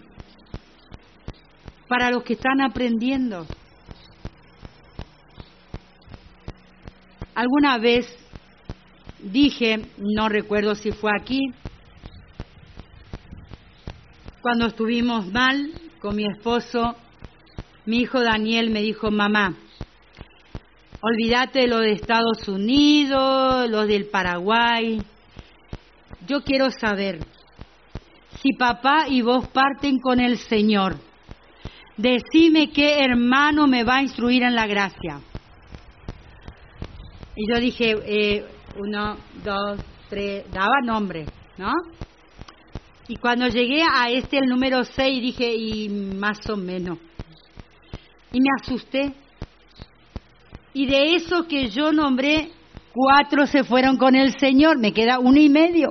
Para los que están aprendiendo. Alguna vez dije, no recuerdo si fue aquí, cuando estuvimos mal con mi esposo, mi hijo Daniel me dijo, mamá, olvídate de lo de Estados Unidos, lo del Paraguay. Yo quiero saber, si papá y vos parten con el Señor, decime qué hermano me va a instruir en la gracia. Y yo dije, eh, uno, dos, tres, daba nombre, ¿no? Y cuando llegué a este, el número seis, dije, y más o menos. Y me asusté. Y de eso que yo nombré, cuatro se fueron con el Señor, me queda uno y medio.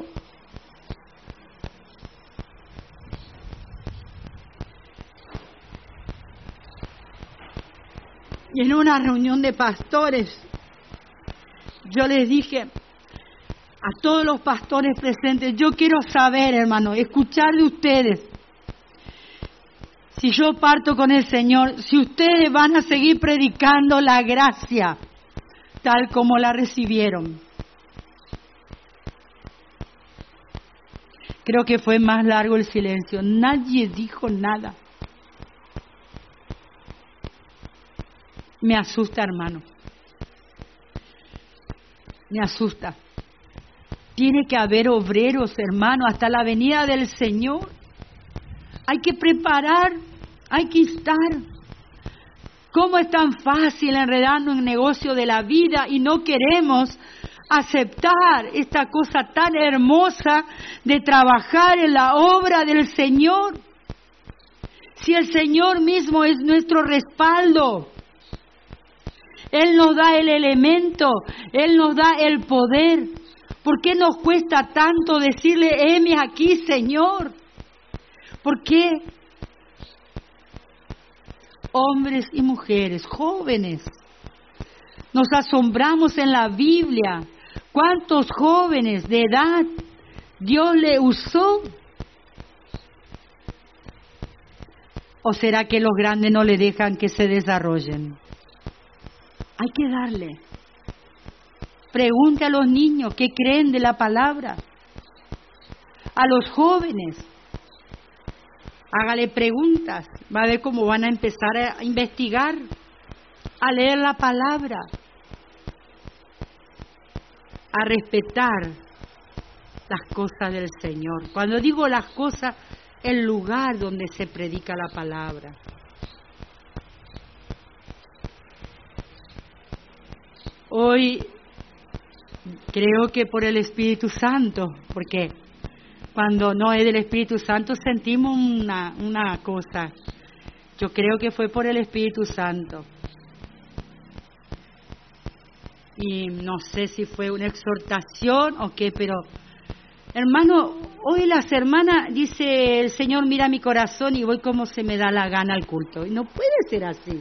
Y en una reunión de pastores, yo les dije a todos los pastores presentes, yo quiero saber, hermano, escuchar de ustedes, si yo parto con el Señor, si ustedes van a seguir predicando la gracia tal como la recibieron. Creo que fue más largo el silencio, nadie dijo nada. Me asusta, hermano. Me asusta. Tiene que haber obreros, hermano, hasta la venida del Señor. Hay que preparar, hay que estar. ¿Cómo es tan fácil enredarnos en el negocio de la vida y no queremos aceptar esta cosa tan hermosa de trabajar en la obra del Señor? Si el Señor mismo es nuestro respaldo. Él nos da el elemento, Él nos da el poder. ¿Por qué nos cuesta tanto decirle, heme aquí, Señor? ¿Por qué? Hombres y mujeres, jóvenes, nos asombramos en la Biblia. ¿Cuántos jóvenes de edad Dios le usó? ¿O será que los grandes no le dejan que se desarrollen? Hay que darle. Pregunte a los niños qué creen de la palabra. A los jóvenes. Hágale preguntas. Va a ver cómo van a empezar a investigar, a leer la palabra, a respetar las cosas del Señor. Cuando digo las cosas, el lugar donde se predica la palabra. Hoy creo que por el Espíritu Santo, porque cuando no es del Espíritu Santo sentimos una, una cosa. Yo creo que fue por el Espíritu Santo. Y no sé si fue una exhortación o qué, pero hermano, hoy las hermanas, dice el Señor, mira mi corazón y voy como se me da la gana al culto. Y no puede ser así.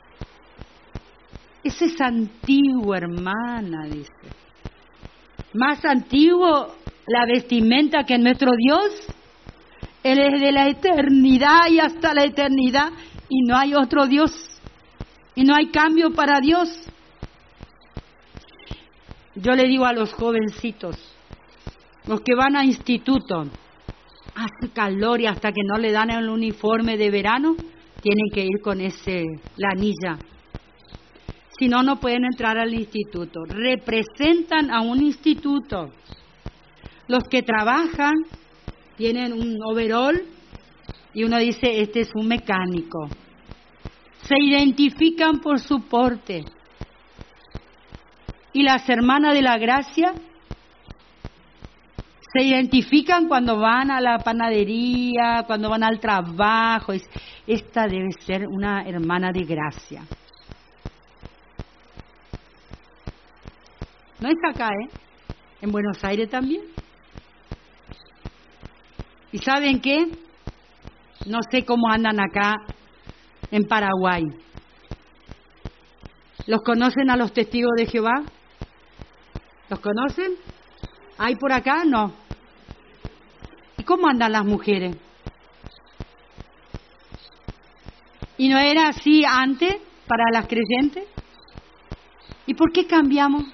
Ese es antiguo, hermana, dice. Más antiguo la vestimenta que nuestro Dios. Él es de la eternidad y hasta la eternidad. Y no hay otro Dios. Y no hay cambio para Dios. Yo le digo a los jovencitos, los que van a instituto, hace calor y hasta que no le dan el uniforme de verano, tienen que ir con ese, la anilla. Si no, no pueden entrar al instituto. Representan a un instituto. Los que trabajan tienen un overall y uno dice, este es un mecánico. Se identifican por su porte. Y las hermanas de la gracia se identifican cuando van a la panadería, cuando van al trabajo. Esta debe ser una hermana de gracia. No es acá, ¿eh? En Buenos Aires también. ¿Y saben qué? No sé cómo andan acá en Paraguay. ¿Los conocen a los testigos de Jehová? ¿Los conocen? ¿Hay por acá? No. ¿Y cómo andan las mujeres? ¿Y no era así antes para las creyentes? ¿Y por qué cambiamos?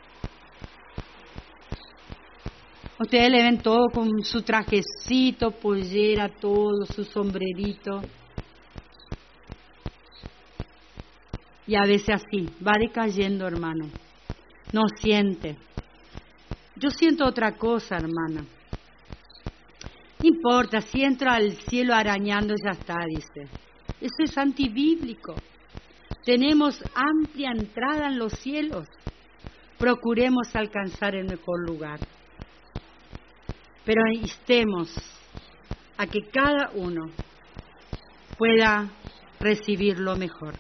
Ustedes le ven todo con su trajecito, pollera, todo, su sombrerito. Y a veces así, va decayendo, hermano. No siente. Yo siento otra cosa, hermana. No importa, si entro al cielo arañando, ya está, dice. Eso es antibíblico. Tenemos amplia entrada en los cielos. Procuremos alcanzar el mejor lugar. Pero instemos a que cada uno pueda recibir lo mejor.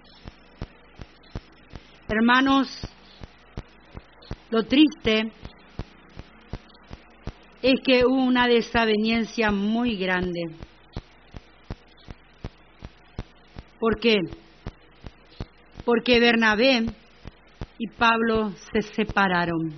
Hermanos, lo triste es que hubo una desaveniencia muy grande. ¿Por qué? Porque Bernabé y Pablo se separaron.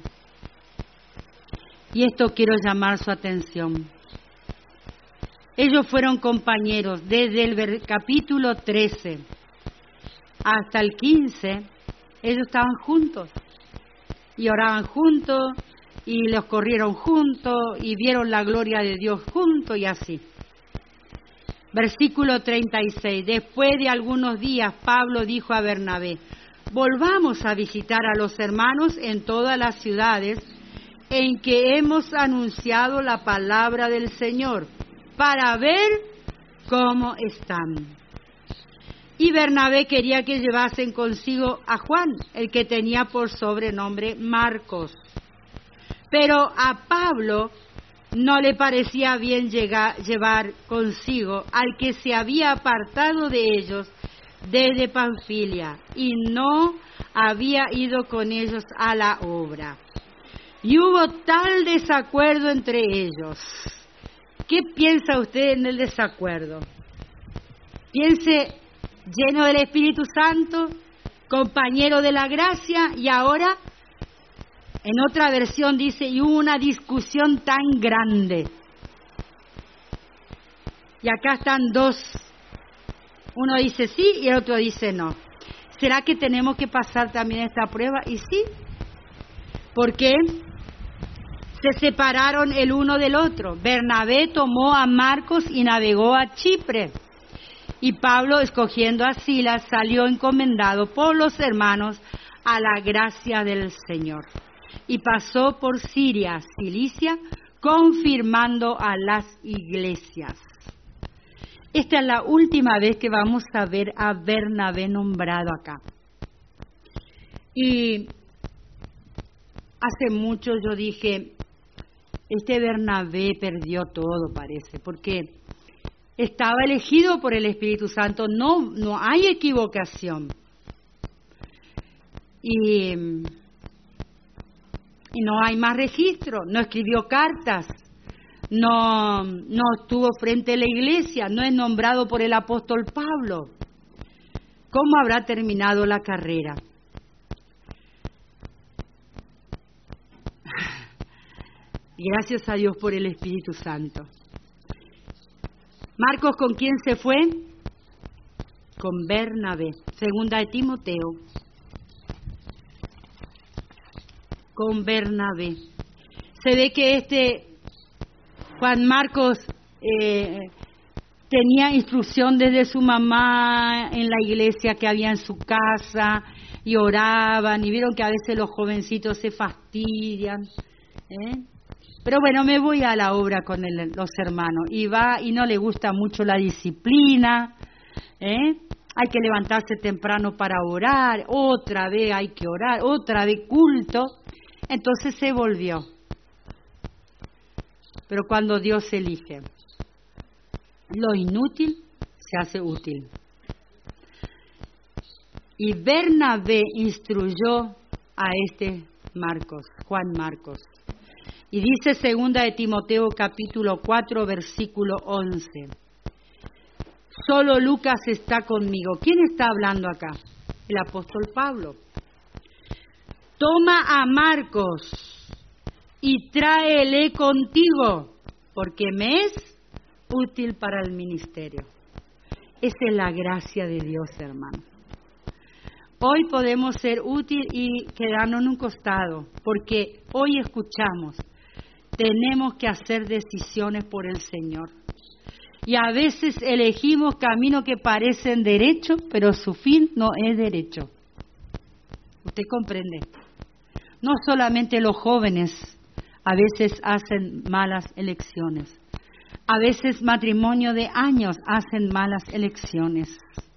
Y esto quiero llamar su atención. Ellos fueron compañeros desde el capítulo trece hasta el quince. Ellos estaban juntos y oraban juntos y los corrieron juntos y vieron la gloria de Dios juntos y así. Versículo treinta y seis. Después de algunos días, Pablo dijo a Bernabé: volvamos a visitar a los hermanos en todas las ciudades en que hemos anunciado la palabra del Señor, para ver cómo están. Y Bernabé quería que llevasen consigo a Juan, el que tenía por sobrenombre Marcos. Pero a Pablo no le parecía bien llegar, llevar consigo al que se había apartado de ellos desde Panfilia y no había ido con ellos a la obra. Y hubo tal desacuerdo entre ellos. ¿Qué piensa usted en el desacuerdo? Piense lleno del Espíritu Santo, compañero de la gracia, y ahora en otra versión dice, y hubo una discusión tan grande. Y acá están dos. Uno dice sí y el otro dice no. ¿Será que tenemos que pasar también esta prueba? Y sí. ¿Por qué? Se separaron el uno del otro. Bernabé tomó a Marcos y navegó a Chipre. Y Pablo, escogiendo a Silas, salió encomendado por los hermanos a la gracia del Señor. Y pasó por Siria, Cilicia, confirmando a las iglesias. Esta es la última vez que vamos a ver a Bernabé nombrado acá. Y hace mucho yo dije, este Bernabé perdió todo, parece, porque estaba elegido por el Espíritu Santo, no, no hay equivocación. Y, y no hay más registro, no escribió cartas, no, no estuvo frente a la iglesia, no es nombrado por el apóstol Pablo. ¿Cómo habrá terminado la carrera? Gracias a Dios por el Espíritu Santo. Marcos, ¿con quién se fue? Con Bernabé. Segunda de Timoteo. Con Bernabé. Se ve que este Juan Marcos eh, tenía instrucción desde su mamá en la iglesia que había en su casa y oraban y vieron que a veces los jovencitos se fastidian, ¿eh? Pero bueno, me voy a la obra con el, los hermanos. Y va y no le gusta mucho la disciplina, ¿eh? Hay que levantarse temprano para orar, otra vez hay que orar, otra vez culto. Entonces se volvió. Pero cuando Dios elige, lo inútil se hace útil. Y Bernabé instruyó a este Marcos, Juan Marcos. Y dice segunda de Timoteo capítulo cuatro versículo once. Solo Lucas está conmigo. ¿Quién está hablando acá? El apóstol Pablo. Toma a Marcos y tráele contigo, porque me es útil para el ministerio. Esa es la gracia de Dios, hermano. Hoy podemos ser útil y quedarnos en un costado, porque hoy escuchamos, tenemos que hacer decisiones por el Señor. Y a veces elegimos caminos que parecen derechos, pero su fin no es derecho. ¿Usted comprende? No solamente los jóvenes a veces hacen malas elecciones. A veces matrimonio de años hacen malas elecciones.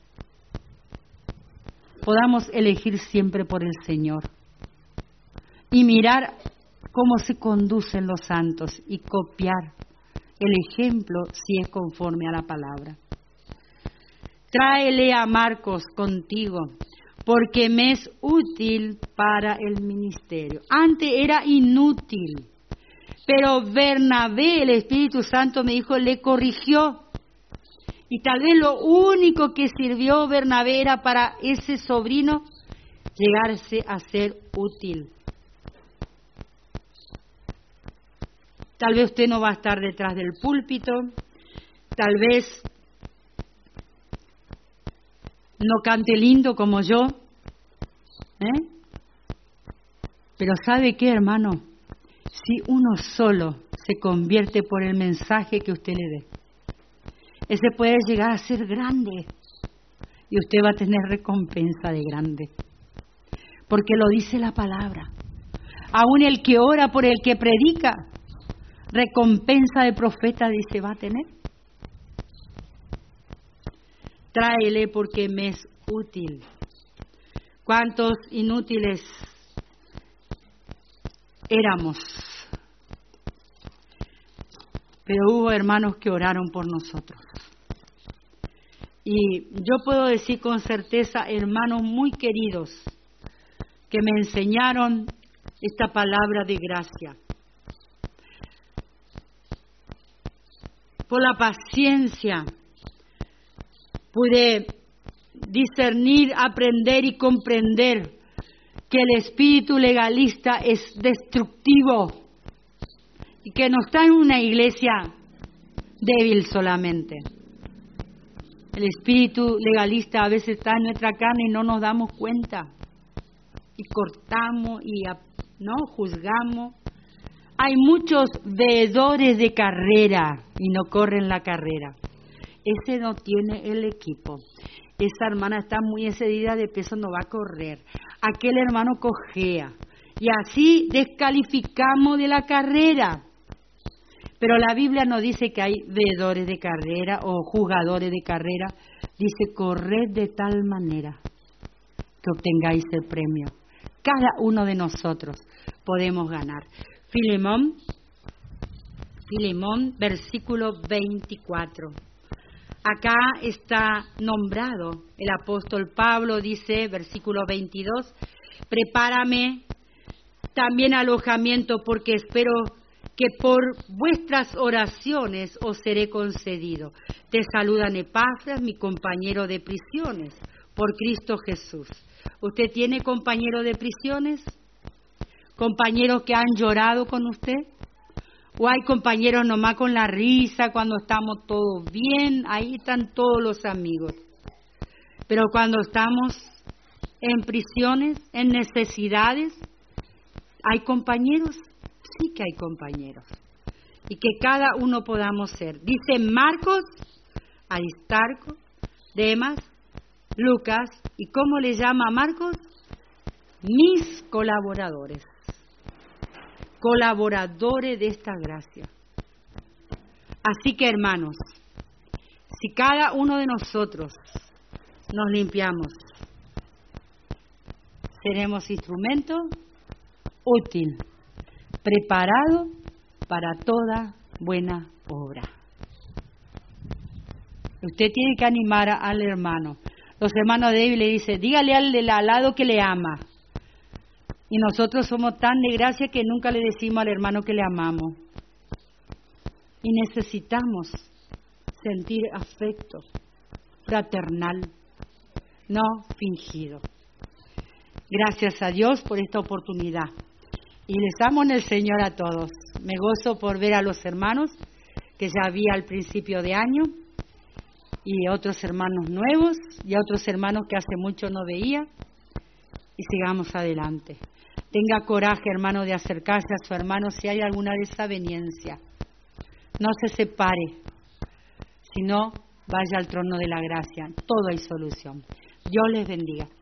Podamos elegir siempre por el Señor. Y mirar cómo se conducen los santos y copiar el ejemplo si es conforme a la palabra. Tráele a Marcos contigo, porque me es útil para el ministerio. Antes era inútil, pero Bernabé, el Espíritu Santo me dijo, le corrigió. Y tal vez lo único que sirvió Bernabé era para ese sobrino llegarse a ser útil. Tal vez usted no va a estar detrás del púlpito, tal vez no cante lindo como yo, ¿eh? Pero ¿sabe qué, hermano? Si uno solo se convierte por el mensaje que usted le dé, ese puede llegar a ser grande y usted va a tener recompensa de grande, porque lo dice la palabra. Aún el que ora por el que predica, recompensa de profeta, dice, va a tener. Tráele porque me es útil. ¿Cuántos inútiles éramos? Pero hubo hermanos que oraron por nosotros. Y yo puedo decir con certeza, hermanos muy queridos, que me enseñaron esta palabra de gracia. Por la paciencia pude discernir, aprender y comprender que el espíritu legalista es destructivo y que no está en una iglesia débil solamente. El espíritu legalista a veces está en nuestra carne y no nos damos cuenta y cortamos y no juzgamos. Hay muchos veedores de carrera y no corren la carrera. Ese no tiene el equipo. Esa hermana está muy excedida de peso, no va a correr. Aquel hermano cojea. Y así descalificamos de la carrera. Pero la Biblia no dice que hay veedores de carrera o jugadores de carrera. Dice, corred de tal manera que obtengáis el premio. Cada uno de nosotros podemos ganar. Filemón, Filemón, versículo veinticuatro. Acá está nombrado el apóstol Pablo, dice, versículo veintidós, prepárame también alojamiento porque espero que por vuestras oraciones os seré concedido. Te saludan Epafras, mi compañero de prisiones, por Cristo Jesús. ¿Usted tiene compañero de prisiones? ¿Compañeros que han llorado con usted? ¿O hay compañeros nomás con la risa cuando estamos todos bien? Ahí están todos los amigos. Pero cuando estamos en prisiones, en necesidades, ¿hay compañeros? Sí que hay compañeros. Y que cada uno podamos ser. Dice Marcos, Aristarco, Demas, Lucas. ¿Y cómo le llama a Marcos? Mis colaboradores. colaboradores de esta gracia. Así que, hermanos, si cada uno de nosotros nos limpiamos, seremos instrumento útil, preparado para toda buena obra. Usted tiene que animar al hermano. Los hermanos de David le dicen, dígale al del al lado que le ama. Y nosotros somos tan de gracia que nunca le decimos al hermano que le amamos. Y necesitamos sentir afecto fraternal, no fingido. Gracias a Dios por esta oportunidad. Y les amo en el Señor a todos. Me gozo por ver a los hermanos que ya vi al principio de año, y otros hermanos nuevos, y a otros hermanos que hace mucho no veía, y sigamos adelante. Tenga coraje, hermano, de acercarse a su hermano si hay alguna desaveniencia. No se separe, sino vaya al trono de la gracia. Todo hay solución. Dios les bendiga.